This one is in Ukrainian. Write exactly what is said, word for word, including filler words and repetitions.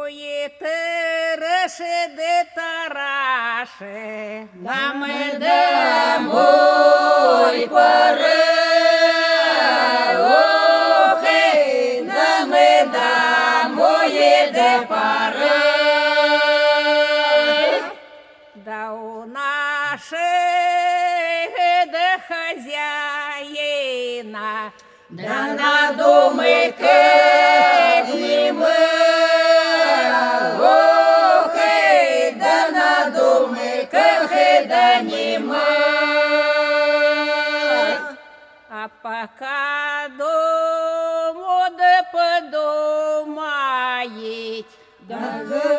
Тараше, де Тараше, нам ідемо й пори, охи, нам ідемо йде пори. Да у наше, де хазяїна, да надумай кегніми, охи, да надумай кегніми. А пока дому де подумають, да